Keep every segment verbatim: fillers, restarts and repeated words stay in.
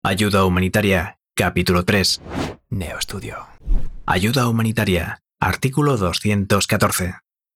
Ayuda humanitaria, capítulo tres. Neoestudio. Ayuda humanitaria, artículo doscientos catorce.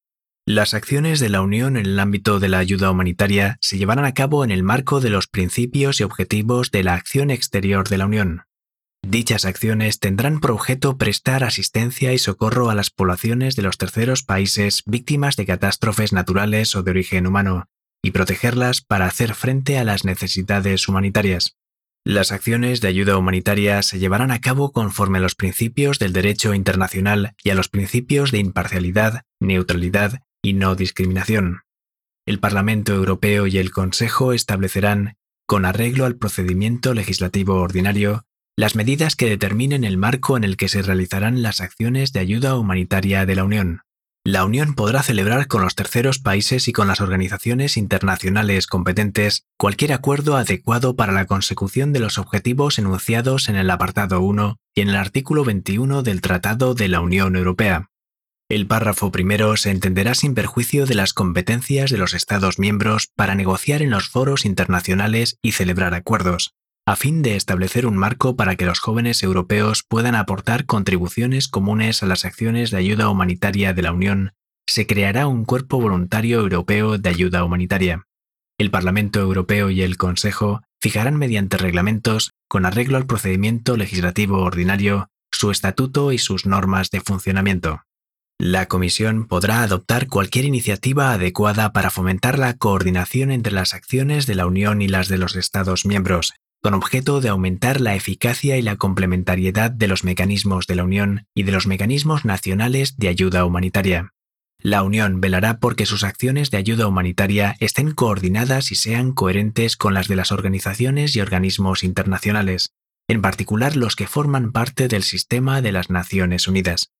Las acciones de la Unión en el ámbito de la ayuda humanitaria se llevarán a cabo en el marco de los principios y objetivos de la acción exterior de la Unión. Dichas acciones tendrán por objeto prestar asistencia y socorro a las poblaciones de los terceros países víctimas de catástrofes naturales o de origen humano, y protegerlas para hacer frente a las necesidades humanitarias. Las acciones de ayuda humanitaria se llevarán a cabo conforme a los principios del derecho internacional y a los principios de imparcialidad, neutralidad y no discriminación. El Parlamento Europeo y el Consejo establecerán, con arreglo al procedimiento legislativo ordinario, las medidas que determinen el marco en el que se realizarán las acciones de ayuda humanitaria de la Unión. La Unión podrá celebrar con los terceros países y con las organizaciones internacionales competentes cualquier acuerdo adecuado para la consecución de los objetivos enunciados en el apartado uno y en el artículo veintiuno del Tratado de la Unión Europea. El párrafo primero se entenderá sin perjuicio de las competencias de los Estados miembros para negociar en los foros internacionales y celebrar acuerdos, a fin de establecer un marco para que los jóvenes europeos puedan aportar contribuciones comunes a las acciones de ayuda humanitaria de la Unión. Se creará un cuerpo voluntario europeo de ayuda humanitaria. El Parlamento Europeo y el Consejo fijarán mediante reglamentos, con arreglo al procedimiento legislativo ordinario, su estatuto y sus normas de funcionamiento. La Comisión podrá adoptar cualquier iniciativa adecuada para fomentar la coordinación entre las acciones de la Unión y las de los Estados miembros, con objeto de aumentar la eficacia y la complementariedad de los mecanismos de la Unión y de los mecanismos nacionales de ayuda humanitaria. La Unión velará por que sus acciones de ayuda humanitaria estén coordinadas y sean coherentes con las de las organizaciones y organismos internacionales, en particular los que forman parte del sistema de las Naciones Unidas.